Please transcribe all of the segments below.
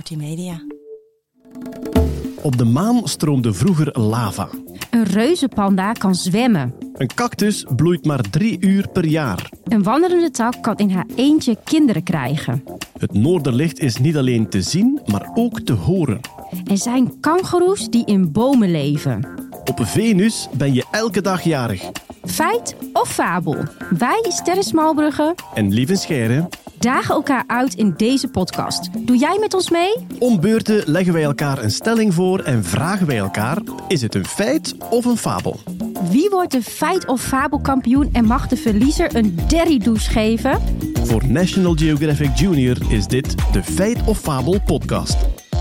Kortie Media. Op de maan stroomde vroeger lava. Een reuzenpanda kan zwemmen. Een cactus bloeit maar 3 uur per jaar. Een wandelende tak kan in haar eentje kinderen krijgen. Het noorderlicht is niet alleen te zien, maar ook te horen. Er zijn kangoeroes die in bomen leven. Op Venus ben je elke dag jarig. Feit of fabel? Wij, Sterren Smalbrugge, En lieve Scheire, dagen elkaar uit in deze podcast. Doe jij met ons mee? om beurten leggen wij elkaar een stelling voor en vragen wij elkaar: is het een feit of een fabel? Wie wordt de feit of fabelkampioen en mag de verliezer een derriedouche geven? Voor National Geographic Junior is dit de Feit of Fabel podcast.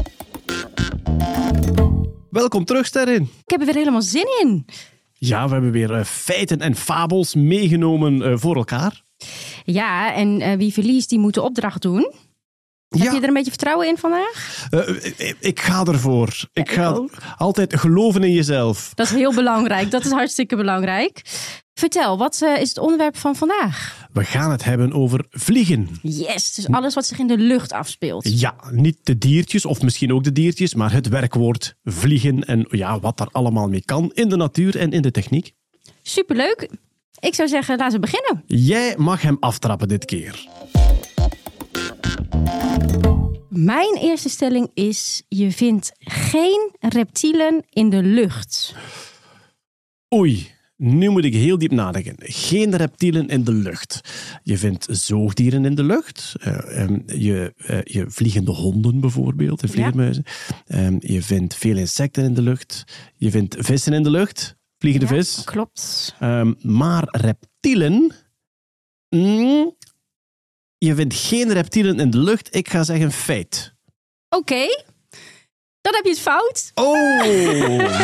Welkom terug, Sterren. Ik heb er weer helemaal zin in. Ja, we hebben weer feiten en fabels meegenomen voor elkaar. Ja, en wie verliest, die moet de opdracht doen. Heb je er een beetje vertrouwen in vandaag? Ik ga ervoor. Ik ga ook. altijd geloven in jezelf. Dat is heel belangrijk. Dat is hartstikke belangrijk. Vertel, wat is het onderwerp van vandaag? We gaan het hebben over vliegen. Yes, dus alles wat zich in de lucht afspeelt. Ja, niet de diertjes, of misschien ook de diertjes, maar het werkwoord vliegen en ja, wat daar allemaal mee kan in de natuur en in de techniek. Superleuk. Ik zou zeggen, laten we beginnen. Jij mag hem aftrappen dit keer. Mijn eerste stelling is, je vindt geen reptielen in de lucht. Oei, nu moet ik heel diep nadenken. Geen reptielen in de lucht. Je vindt zoogdieren in de lucht. Je vliegende honden bijvoorbeeld, en vleermuizen. Je vindt veel insecten in de lucht. Je vindt vissen in de lucht. Vliegende vis. Klopt. Maar reptielen... je vindt geen reptielen in de lucht. Ik ga zeggen feit. Oké. Dan heb je het fout. Oh!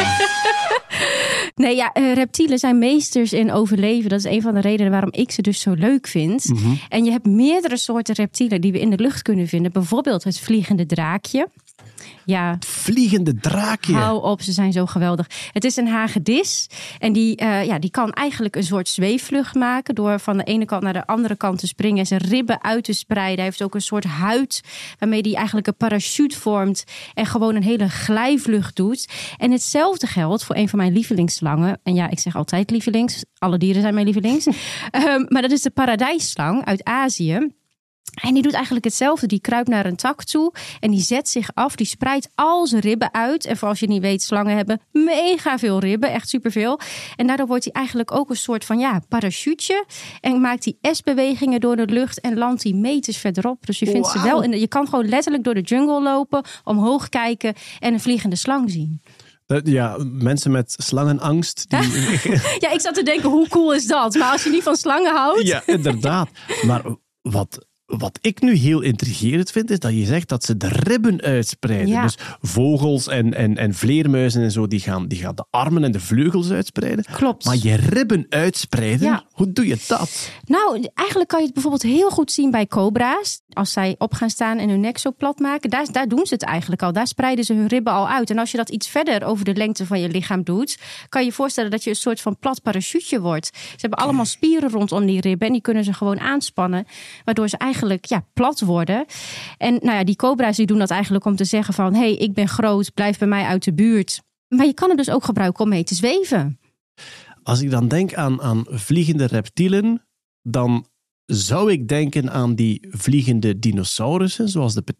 Nee, ja, reptielen zijn meesters in overleven. Dat is een van de redenen waarom ik ze dus zo leuk vind. Mm-hmm. En je hebt meerdere soorten reptielen die we in de lucht kunnen vinden. Bijvoorbeeld het vliegende draakje. Ja, Vliegende draakje. hou op, ze zijn zo geweldig. Het is een hagedis en die kan eigenlijk een soort zweefvlucht maken door van de ene kant naar de andere kant te springen en zijn ribben uit te spreiden. Hij heeft ook een soort huid waarmee hij eigenlijk een parachute vormt en gewoon een hele glijvlucht doet. En hetzelfde geldt voor een van mijn lievelingsslangen. En ja, ik zeg altijd lievelings. Alle dieren zijn mijn lievelings. Maar dat is de paradijsslang uit Azië. En die doet eigenlijk hetzelfde. Die kruipt naar een tak toe en die zet zich af. Die spreidt al zijn ribben uit. En voor als je niet weet, slangen hebben mega veel ribben. Echt superveel. En daardoor wordt hij eigenlijk ook een soort van parachute. En maakt hij S-bewegingen door de lucht en landt hij meters verderop. Dus je vindt ze wel. Je kan gewoon letterlijk door de jungle lopen, omhoog kijken en een vliegende slang zien. Ja, mensen met slangenangst. Ja, ik zat te denken, hoe cool is dat? Maar als je niet van slangen houdt... Ja, inderdaad. Maar wat ik nu heel intrigerend vind, is dat je zegt dat ze de ribben uitspreiden. Ja. Dus vogels en vleermuizen en zo, die gaan de armen en de vleugels uitspreiden. Klopt. Maar je ribben uitspreiden, Ja. hoe doe je dat? Nou, eigenlijk kan je het bijvoorbeeld heel goed zien bij cobra's. Als zij op gaan staan en hun nek zo plat maken, daar doen ze het eigenlijk al. Daar spreiden ze hun ribben al uit. En als je dat iets verder over de lengte van je lichaam doet, kan je je voorstellen dat je een soort van plat parachute wordt. Ze hebben allemaal spieren rondom die ribben en die kunnen ze gewoon aanspannen, waardoor ze eigenlijk plat worden. En die cobra's die doen dat eigenlijk om te zeggen van, hey, ik ben groot, blijf bij mij uit de buurt. Maar je kan het dus ook gebruiken om mee te zweven. Als ik dan denk aan vliegende reptielen, dan zou ik denken aan die vliegende dinosaurussen, zoals de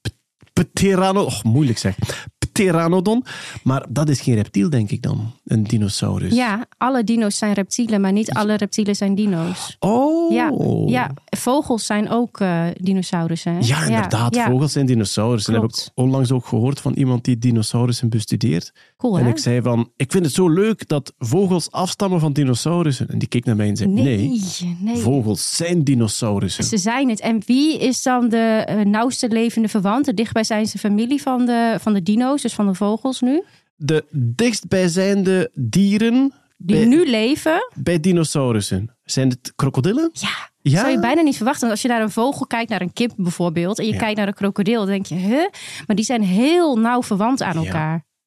Pteranodon. Maar dat is geen reptiel, denk ik dan, een dinosaurus. Ja, alle dino's zijn reptielen, maar niet alle reptielen zijn dino's. Oh! Ja, vogels zijn ook dinosaurussen. Hè? Ja, inderdaad. Ja. Vogels zijn dinosaurussen. En heb ik onlangs ook gehoord van iemand die dinosaurussen bestudeert. Cool, en hè? ik zei van, ik vind het zo leuk dat vogels afstammen van dinosaurussen. En die keek naar mij en zei, nee. Vogels zijn dinosaurussen. Ze zijn het. En wie is dan de nauwste levende verwant? De dichtstbijzijnde familie van de dino's, dus van de vogels nu? De dichtstbijzijnde dieren Die nu leven? Bij dinosaurussen. Zijn het krokodillen? Ja. Ja? Zou je bijna niet verwachten. Want als je naar een vogel kijkt, naar een kip bijvoorbeeld, en je kijkt naar een krokodil, dan denk je, maar die zijn heel nauw verwant aan elkaar.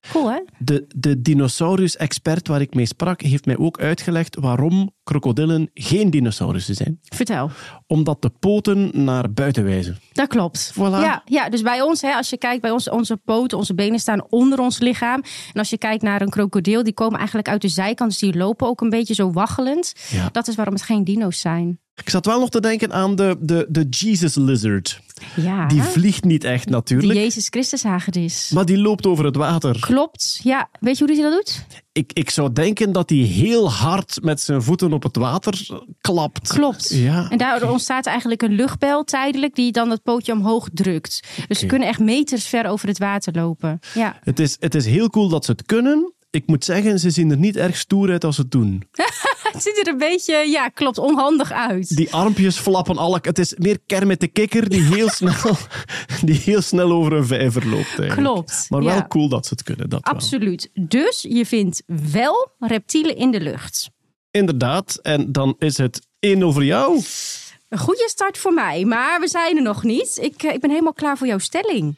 Cool, hè? De dinosaurus-expert waar ik mee sprak, heeft mij ook uitgelegd waarom krokodillen geen dinosaurussen zijn. Vertel. Omdat de poten naar buiten wijzen. Dat klopt. Voilà. Ja, dus bij ons, als je kijkt, bij ons, onze poten, onze benen staan onder ons lichaam. En als je kijkt naar een krokodil, die komen eigenlijk uit de zijkant. Dus die lopen ook een beetje zo waggelend. Ja. Dat is waarom het geen dino's zijn. Ik zat wel nog te denken aan de Jesus Lizard. Ja. Die vliegt niet echt De natuurlijk, Jezus Christus hagedis. maar die loopt over het water. Klopt. Ja. Weet je hoe hij dat doet? Ik zou denken dat hij heel hard met zijn voeten op het water klapt. Klopt. Ja. En daardoor ontstaat eigenlijk een luchtbel tijdelijk die dan het pootje omhoog drukt. Dus ze kunnen echt meters ver over het water lopen. Ja. Het is heel cool dat ze het kunnen. Ik moet zeggen, ze zien er niet erg stoer uit als ze het doen. Het ziet er een beetje, klopt, onhandig uit. Die armpjes flappen alle... Het is meer Kermit de Kikker die heel snel over een vijver loopt. Eigenlijk. Klopt. Maar wel ja. cool dat ze het kunnen. Dat Absoluut. Dus je vindt wel reptielen in de lucht. wel. Inderdaad. En dan is het 1-0 voor jou. Een goede start voor mij, maar we zijn er nog niet. Ik ben helemaal klaar voor jouw stelling.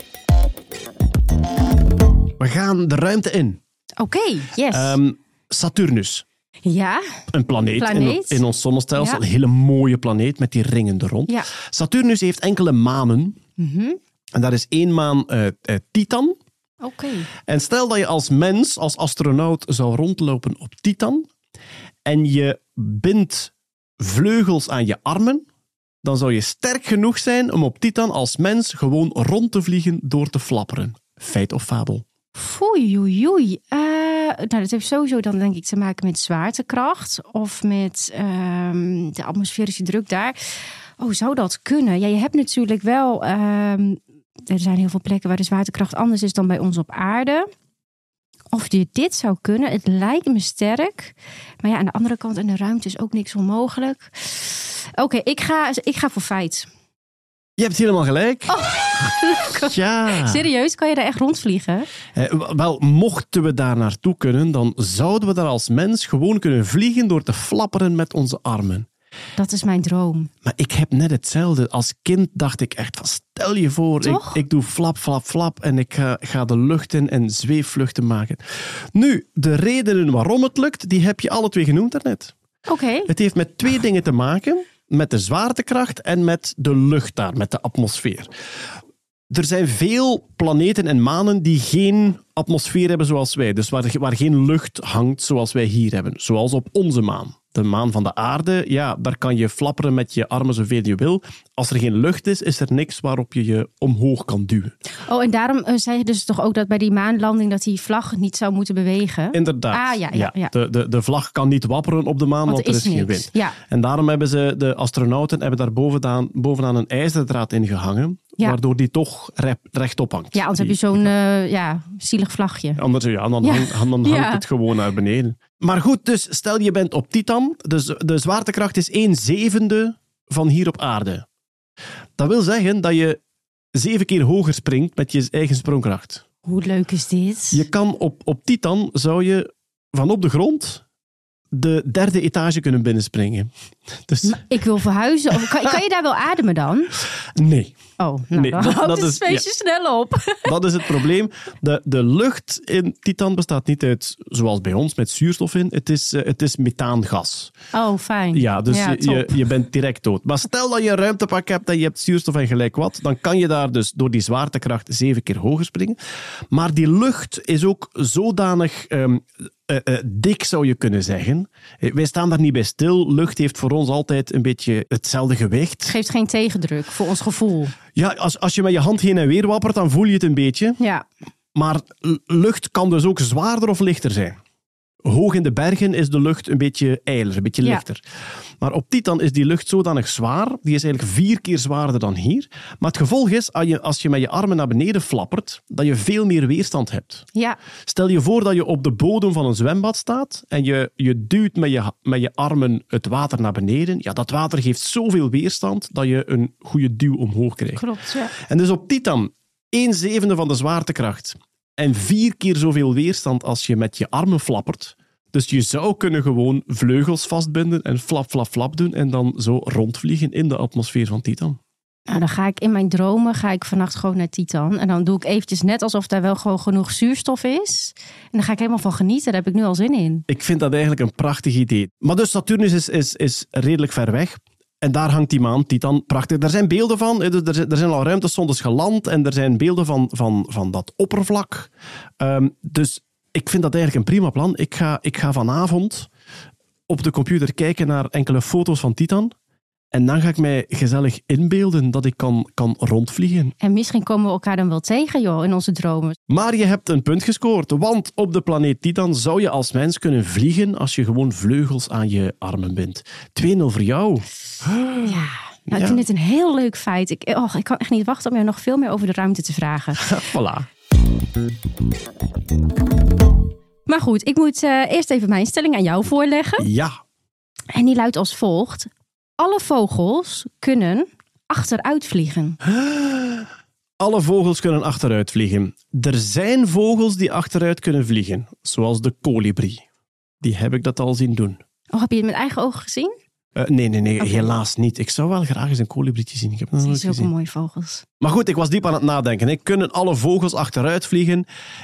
We gaan de ruimte in. Oké, yes. Saturnus. Ja, Een planeet. In ons zonnestelsel. Ja. Een hele mooie planeet met die ringen er rond. Ja. Saturnus heeft enkele manen. En daar is 1 maan Titan. oké. En stel dat je als mens, als astronaut, zou rondlopen op Titan en je bindt vleugels aan je armen, dan zou je sterk genoeg zijn om op Titan als mens gewoon rond te vliegen door te flapperen. Feit of fabel? Foei. Nou, dat heeft sowieso dan denk ik te maken met zwaartekracht of met de atmosferische druk daar. Oh, zou dat kunnen? Ja, je hebt natuurlijk wel... er zijn heel veel plekken waar de zwaartekracht anders is dan bij ons op aarde. Of dit zou kunnen, het lijkt me sterk. Maar ja, aan de andere kant in de ruimte is ook niks onmogelijk. Oké, ik ga voor feit. Je hebt helemaal gelijk. Ja. Serieus, kan je daar echt rondvliegen? Wel, mochten we daar naartoe kunnen, dan zouden we daar als mens gewoon kunnen vliegen door te flapperen met onze armen. Dat is mijn droom. Maar ik heb net hetzelfde. Als kind dacht ik echt van, stel je voor, ik doe flap, flap, flap en ik ga de lucht in en zweefvluchten maken. Nu, de redenen waarom het lukt, die heb je alle twee genoemd daarnet. Oké. Het heeft met 2 dingen te maken. Met de zwaartekracht en met de lucht daar, met de atmosfeer. Er zijn veel planeten en manen die geen atmosfeer hebben zoals wij. Dus waar geen lucht hangt zoals wij hier hebben. Zoals op onze maan. De maan van de aarde, ja, daar kan je flapperen met je armen zoveel je wil. Als er geen lucht is er niks waarop je je omhoog kan duwen. Oh, en daarom zei je dus toch ook dat bij die maanlanding dat die vlag niet zou moeten bewegen? Inderdaad. Ja. De vlag kan niet wapperen op de maan, want er is geen wind. Ja. En daarom hebben de astronauten daar bovenaan een ijzerdraad in gehangen, waardoor die toch rechtop hangt. Ja, anders heb je zo'n zielig vlagje. Anders, dan hangt het gewoon naar beneden. Maar goed, dus stel je bent op Titan, de zwaartekracht is 1/7 van hier op aarde. Dat wil zeggen dat je 7 keer hoger springt met je eigen sprongkracht. Hoe leuk is dit? Je kan op Titan, zou je van op de grond de 3e etage kunnen binnenspringen. Dus... Maar ik wil verhuizen. Kan je daar wel ademen dan? Nee. Oh, nou, Nee, dan houdt het feestje snel op. Dat is het probleem. De lucht in Titan bestaat niet uit, zoals bij ons, met zuurstof in. Het is methaangas. Oh, fijn. Ja, dus je bent direct dood. Maar stel dat je een ruimtepak hebt en je hebt zuurstof en gelijk wat, dan kan je daar dus door die zwaartekracht 7 keer hoger springen. Maar die lucht is ook zodanig... dik, zou je kunnen zeggen. Wij staan daar niet bij stil. Lucht heeft voor ons altijd een beetje hetzelfde gewicht. Het geeft geen tegendruk voor ons gevoel. Ja, als je met je hand heen en weer wappert, dan voel je het een beetje. Ja. Maar lucht kan dus ook zwaarder of lichter zijn. Hoog in de bergen is de lucht een beetje ijler, een beetje lichter. Maar op Titan is die lucht zodanig zwaar, die is eigenlijk 4 keer zwaarder dan hier. Maar het gevolg is, als je met je armen naar beneden flappert, dat je veel meer weerstand hebt. Ja. Stel je voor dat je op de bodem van een zwembad staat en je duwt met je armen het water naar beneden. Ja, dat water geeft zoveel weerstand dat je een goede duw omhoog krijgt. Klopt, ja. En dus op Titan 1/7 van de zwaartekracht. En 4 keer zoveel weerstand als je met je armen flappert. Dus je zou kunnen gewoon vleugels vastbinden en flap, flap, flap doen en dan zo rondvliegen in de atmosfeer van Titan. Nou, dan ga ik in mijn dromen vannacht gewoon naar Titan. En dan doe ik eventjes net alsof daar wel gewoon genoeg zuurstof is. En dan ga ik helemaal van genieten. Daar heb ik nu al zin in. Ik vind dat eigenlijk een prachtig idee. Maar dus Saturnus is redelijk ver weg. En daar hangt die maan, Titan, prachtig. Er zijn beelden van. Er zijn al ruimtesondes geland. En er zijn beelden van dat oppervlak. Dus ik vind dat eigenlijk een prima plan. Ik ga vanavond op de computer kijken naar enkele foto's van Titan. En dan ga ik mij gezellig inbeelden dat ik kan rondvliegen. En misschien komen we elkaar dan wel tegen, joh, in onze dromen. Maar je hebt een punt gescoord. Want op de planeet Titan zou je als mens kunnen vliegen als je gewoon vleugels aan je armen bindt. 2-0 voor jou. Ja. Nou, ik vind dit een heel leuk feit. Ik kan echt niet wachten om je nog veel meer over de ruimte te vragen. Voilà. Maar goed, ik moet eerst even mijn stelling aan jou voorleggen. Ja. En die luidt als volgt. Alle vogels kunnen achteruit vliegen. Alle vogels kunnen achteruit vliegen. Er zijn vogels die achteruit kunnen vliegen. Zoals de kolibrie. Die heb ik dat al zien doen. Oh, heb je het met eigen ogen gezien? Nee, Okay. helaas niet. Ik zou wel graag eens een kolibrietje zien. Ik heb dat nog nooit Zulke gezien. mooie vogels. Maar goed, ik was diep aan het nadenken. Hè. Kunnen alle vogels achteruit vliegen?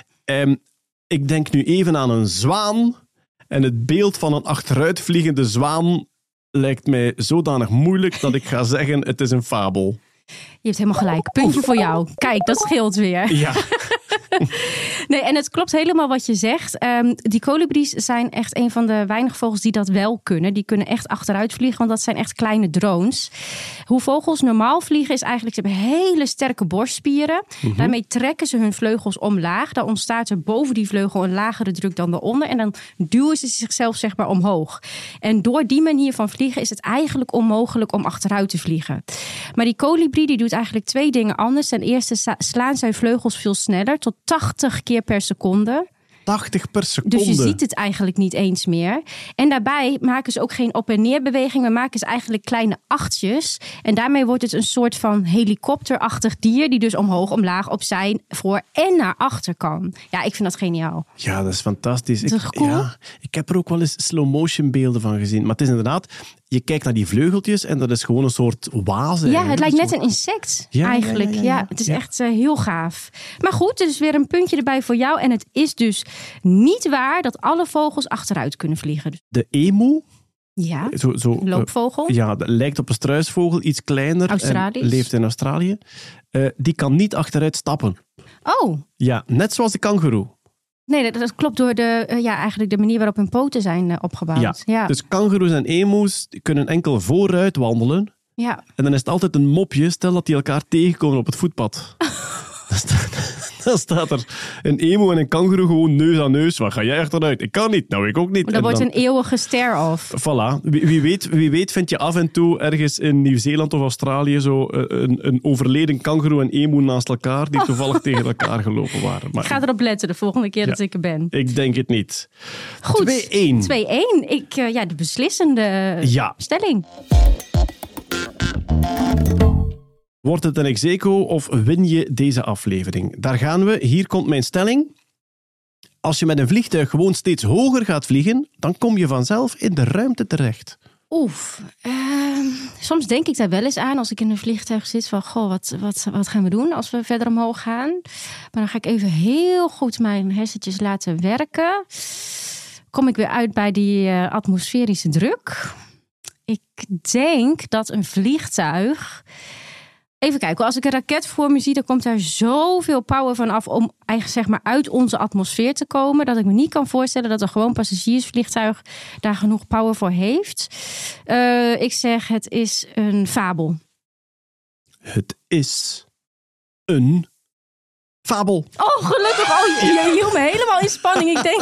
Ik denk nu even aan een zwaan. En het beeld van een achteruitvliegende zwaan lijkt mij zodanig moeilijk dat ik ga zeggen, het is een fabel. Je hebt helemaal gelijk. Puntje voor jou. Kijk, dat scheelt weer. Ja. Nee, en het klopt helemaal wat je zegt. Die kolibries zijn echt een van de weinige vogels die dat wel kunnen. Die kunnen echt achteruit vliegen, want dat zijn echt kleine drones. Hoe vogels normaal vliegen is eigenlijk, ze hebben hele sterke borstspieren. Mm-hmm. Daarmee trekken ze hun vleugels omlaag. Dan ontstaat er boven die vleugel een lagere druk dan daaronder. En dan duwen ze zichzelf zeg maar omhoog. En door die manier van vliegen is het eigenlijk onmogelijk om achteruit te vliegen. Maar die kolibrie die doet eigenlijk 2 dingen anders. Ten eerste slaan zijn vleugels veel sneller, tot 80 keer per seconde. 80 per seconde. Dus je ziet het eigenlijk niet eens meer. En daarbij maken ze ook geen op- en neerbeweging, maar maken ze eigenlijk kleine achtjes. En daarmee wordt het een soort van helikopterachtig dier die dus omhoog, omlaag, opzij, voor en naar achter kan. Ja, ik vind dat geniaal. Ja, dat is fantastisch. Dat is cool. Ik heb er ook wel eens slow-motion beelden van gezien. Maar het is inderdaad, je kijkt naar die vleugeltjes en dat is gewoon een soort waas. Ja, het lijkt net een insect eigenlijk. Ja, het is echt heel gaaf. Maar goed, er is weer een puntje erbij voor jou. En het is dus niet waar dat alle vogels achteruit kunnen vliegen. De emu. Ja, loopvogel. Dat lijkt op een struisvogel, iets kleiner. Australisch. En leeft in Australië. Die kan niet achteruit stappen. Oh. Ja, net zoals de kangoeroe. Nee, dat klopt door eigenlijk de manier waarop hun poten zijn opgebouwd. Ja. Dus kangoeroes en emus kunnen enkel vooruit wandelen. Ja. En dan is het altijd een mopje, stel dat die elkaar tegenkomen op het voetpad. Dan staat er een emu en een kangoeroe gewoon neus aan neus. Wat ga jij achteruit? Ik kan niet. Nou, ik ook niet. Maar dat wordt een eeuwige stare-off. Voilà. Wie weet vind je af en toe ergens in Nieuw-Zeeland of Australië zo een overleden kangoeroe en emu naast elkaar die toevallig tegen elkaar gelopen waren. Maar ik ga erop letten de volgende keer dat ik er ben. Ik denk het niet. Goed. 2-1. 2-1. De beslissende stelling. Wordt het een ex-aequo of win je deze aflevering? Daar gaan we. Hier komt mijn stelling. Als je met een vliegtuig gewoon steeds hoger gaat vliegen, dan kom je vanzelf in de ruimte terecht. Soms denk ik daar wel eens aan als ik in een vliegtuig zit van, wat gaan we doen als we verder omhoog gaan? Maar dan ga ik even heel goed mijn hersentjes laten werken. Kom ik weer uit bij die atmosferische druk. Ik denk dat een vliegtuig... Even kijken, als ik een raket voor me zie, dan komt daar zoveel power van af om eigenlijk zeg maar uit onze atmosfeer te komen, dat ik me niet kan voorstellen dat een gewoon passagiersvliegtuig daar genoeg power voor heeft. Ik zeg, het is een fabel. Het is een fabel. Oh, gelukkig. Oh, je hield me helemaal in spanning. Ik denk...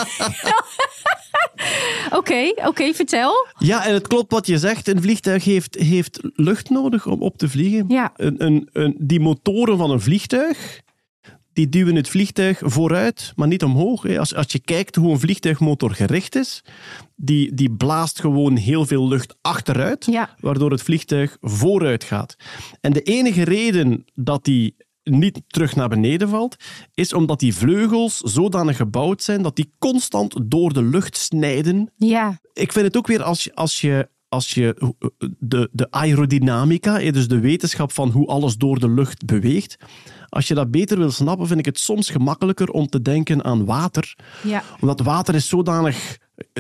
Oké, vertel. Ja, en het klopt wat je zegt. Een vliegtuig heeft lucht nodig om op te vliegen. Ja. Die motoren van een vliegtuig, die duwen het vliegtuig vooruit, maar niet omhoog. Als je kijkt hoe een vliegtuigmotor gericht is, die blaast gewoon heel veel lucht achteruit, waardoor het vliegtuig vooruit gaat. En de enige reden dat die niet terug naar beneden valt, is omdat die vleugels zodanig gebouwd zijn dat die constant door de lucht snijden. Ja. Ik vind het ook weer, als je als je de aerodynamica, dus de wetenschap van hoe alles door de lucht beweegt, als je dat beter wil snappen, vind ik het soms gemakkelijker om te denken aan water. Ja. Omdat water is zodanig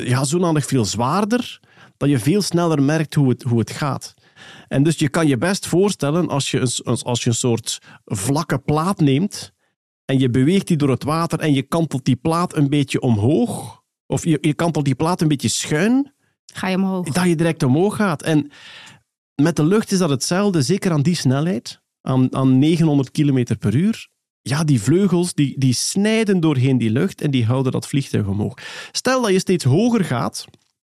veel zwaarder, dat je veel sneller merkt hoe het gaat. En dus je kan je best voorstellen, als je een soort vlakke plaat neemt en je beweegt die door het water en je kantelt die plaat een beetje omhoog, of je kantelt die plaat een beetje schuin, Ga je omhoog. dat je direct omhoog gaat. En met de lucht is dat hetzelfde, zeker aan die snelheid, aan 900 km per uur. Ja, die vleugels die snijden doorheen die lucht en die houden dat vliegtuig omhoog. Stel dat je steeds hoger gaat,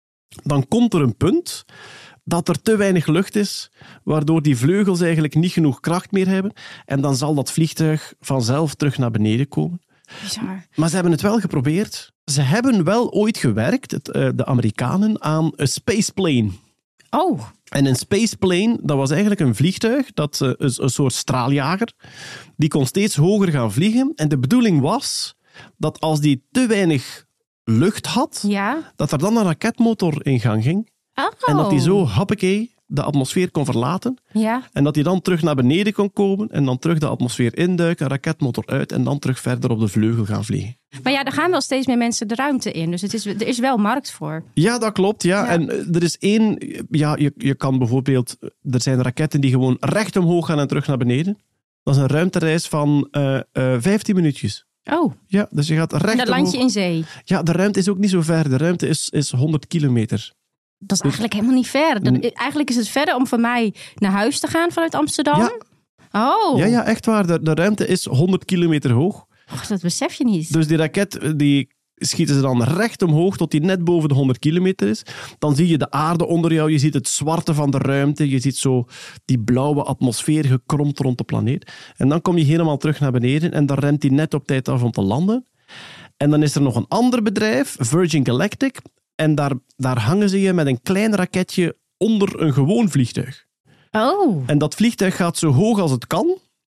dan komt er een punt dat er te weinig lucht is, waardoor die vleugels eigenlijk niet genoeg kracht meer hebben. En dan zal dat vliegtuig vanzelf terug naar beneden komen. Bizar. Maar ze hebben het wel geprobeerd. Ze hebben wel ooit gewerkt, de Amerikanen, aan een spaceplane. Oh, En een spaceplane, dat was eigenlijk een vliegtuig, een soort straaljager, die kon steeds hoger gaan vliegen. En de bedoeling was dat als die te weinig lucht had, ja. dat er dan een raketmotor in gang ging. Oh. En dat die zo, hoppakee, de atmosfeer kon verlaten. Ja. En dat die dan terug naar beneden kon komen en dan terug de atmosfeer induiken, raketmotor uit en dan terug verder op de vleugel gaan vliegen. Maar ja, er gaan wel steeds meer mensen de ruimte in. Dus er is wel markt voor. Ja, dat klopt. Ja. Ja. En er is één... Ja, je kan bijvoorbeeld... Er zijn raketten die gewoon recht omhoog gaan en terug naar beneden. Dat is een ruimtereis van 15 minuutjes. Oh, Ja, dus je gaat recht en dat land omhoog. je in zee. Ja, de ruimte is ook niet zo ver. De ruimte is 100 kilometer. Dat is eigenlijk helemaal niet ver. Eigenlijk is het verder om van mij naar huis te gaan vanuit Amsterdam. Ja. Oh, Ja, echt waar. De ruimte is 100 kilometer hoog. Och, dat besef je niet. Dus die raket, die schieten ze dan recht omhoog tot die net boven de 100 kilometer is. Dan zie je de aarde onder jou, je ziet het zwarte van de ruimte, je ziet zo die blauwe atmosfeer gekromd rond de planeet. En dan kom je helemaal terug naar beneden en dan remt hij net op tijd af om te landen. En dan is er nog een ander bedrijf, Virgin Galactic, en daar hangen ze je met een klein raketje onder een gewoon vliegtuig. Oh, En dat vliegtuig gaat zo hoog als het kan.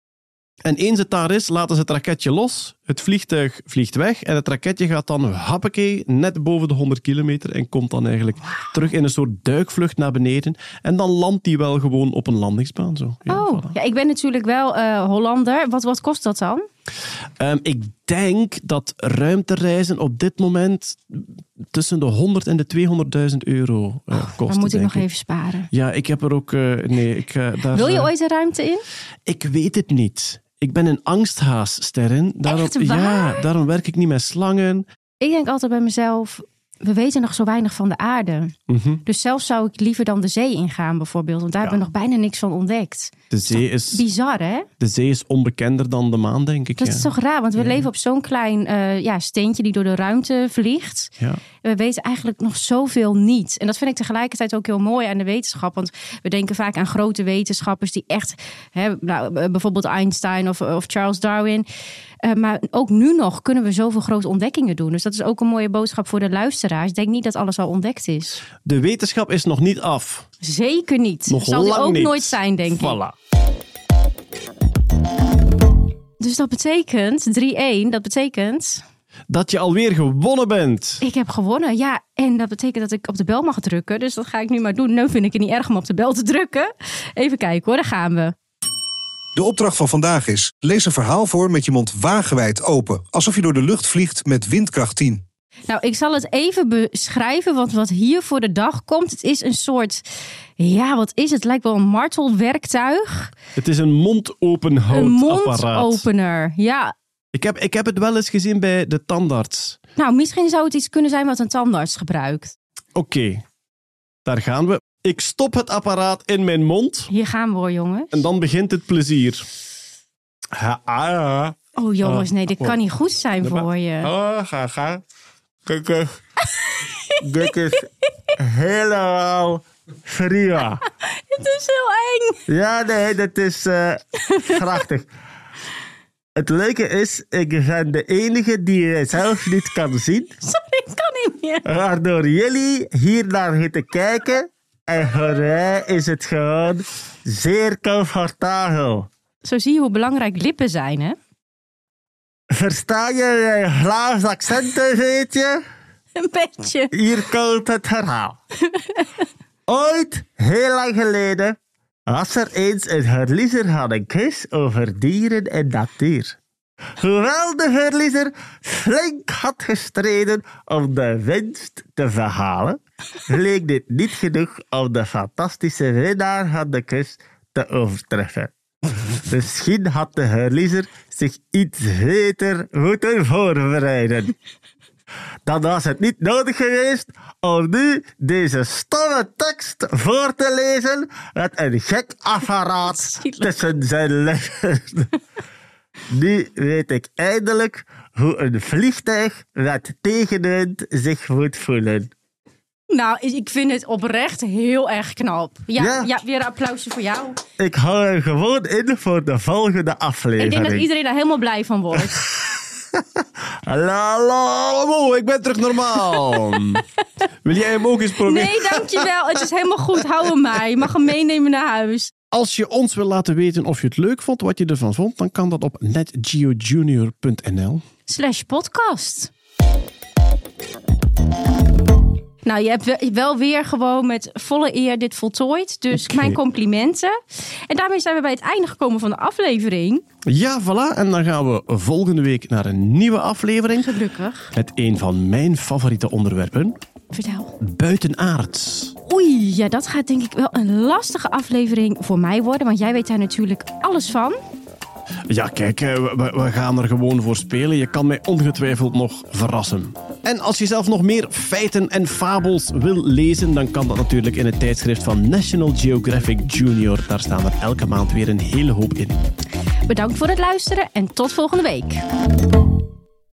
En eens het daar is, laten ze het raketje los. Het vliegtuig vliegt weg en het raketje gaat dan, hoppakee, net boven de 100 kilometer en komt dan eigenlijk terug in een soort duikvlucht naar beneden. En dan landt die wel gewoon op een landingsbaan. Zo. Ja, oh. voilà. Ja, ik ben natuurlijk wel Hollander. Wat kost dat dan? Ik denk dat ruimtereizen op dit moment tussen de 100 en de 200.000 euro kosten. Dan moet ik nog denk even sparen. Ja, ik heb er ook... daar, Wil je ooit de ruimte in? Ik weet het niet. Ik ben een angsthaas, Sterren. Echt waar? Ja, daarom werk ik niet met slangen. Ik denk altijd bij mezelf, we weten nog zo weinig van de aarde. Mhm. Dus zelf zou ik liever dan de zee ingaan bijvoorbeeld. Want daar hebben we nog bijna niks van ontdekt. Bizar, hè? De zee is onbekender dan de maan, denk ik. Dat ja. is toch raar, want we leven op zo'n klein steentje die door de ruimte vliegt. Ja. We weten eigenlijk nog zoveel niet. En dat vind ik tegelijkertijd ook heel mooi aan de wetenschap. Want we denken vaak aan grote wetenschappers die echt, bijvoorbeeld Einstein of Charles Darwin. Maar ook nu nog kunnen we zoveel grote ontdekkingen doen. Dus dat is ook een mooie boodschap voor de luisteraars. Ik denk niet dat alles al ontdekt is. De wetenschap is nog niet af. Zeker niet. Nog Zal die lang ook niet. nooit zijn, denk ik. Voilà. Dus dat betekent 3-1. Dat betekent... Dat je alweer gewonnen bent. Ik heb gewonnen, ja. En dat betekent dat ik op de bel mag drukken. Dus dat ga ik nu maar doen. Nu vind ik het niet erg om op de bel te drukken. Even kijken hoor, daar gaan we. De opdracht van vandaag is: lees een verhaal voor met je mond wagenwijd open. Alsof je door de lucht vliegt met windkracht 10. Nou, ik zal het even beschrijven, want wat hier voor de dag komt, het is een soort, ja, wat is het? Het lijkt wel een martelwerktuig. Het is een mondopenhoutapparaat. Een mondopener, ja. Ik heb het wel eens gezien bij de tandarts. Nou, misschien zou het iets kunnen zijn wat een tandarts gebruikt. Oké, daar gaan we. Ik stop het apparaat in mijn mond Hier gaan we hoor, jongens. en dan begint het plezier. Oh jongens, nee, dit kan niet goed zijn voor je. Ga. Dit is helemaal prima. Het is heel eng. Ja, nee, dat is prachtig. Het leuke is, ik ben de enige die het zelf niet kan zien. Sorry, ik kan niet meer. Waardoor jullie hier naar zitten kijken. En voor mij is het gewoon zeer comfortabel. Zo zie je hoe belangrijk lippen zijn, hè? Versta je mijn Vlaams accent een beetje? Een beetje. Hier komt het verhaal. Ooit, heel lang geleden, was er eens een verliezer van een quiz over dieren en natuur. Hoewel de verliezer flink had gestreden om de winst te verhalen, leek dit niet genoeg om de fantastische winnaar van de quiz te overtreffen. Misschien had de verliezer zich iets beter moeten voorbereiden. Dan was het niet nodig geweest om nu deze stomme tekst voor te lezen met een gek apparaat tussen zijn lippen. Nu weet ik eindelijk hoe een vliegtuig met tegenwind zich moet voelen. Nou, ik vind het oprecht heel erg knap. Ja, weer een applausje voor jou. Ik hou er gewoon in voor de volgende aflevering. Ik denk dat iedereen daar helemaal blij van wordt. Hallo, ik ben terug normaal. Wil jij hem ook eens proberen? Nee, dankjewel. Het is helemaal goed. Hou hem maar. Je mag hem meenemen naar huis. Als je ons wil laten weten of je het leuk vond, wat je ervan vond, dan kan dat op netgeojunior.nl/podcast. Nou, je hebt wel weer gewoon met volle eer dit voltooid. Dus mijn complimenten. En daarmee zijn we bij het einde gekomen van de aflevering. Ja, voilà. En dan gaan we volgende week naar een nieuwe aflevering. Gelukkig. Met een van mijn favoriete onderwerpen. Vertel. Buitenaards. Oei, ja, dat gaat denk ik wel een lastige aflevering voor mij worden. Want jij weet daar natuurlijk alles van. Ja, kijk, we gaan er gewoon voor spelen. Je kan mij ongetwijfeld nog verrassen. En als je zelf nog meer feiten en fabels wil lezen, dan kan dat natuurlijk in het tijdschrift van National Geographic Junior. Daar staan er elke maand weer een hele hoop in. Bedankt voor het luisteren en tot volgende week.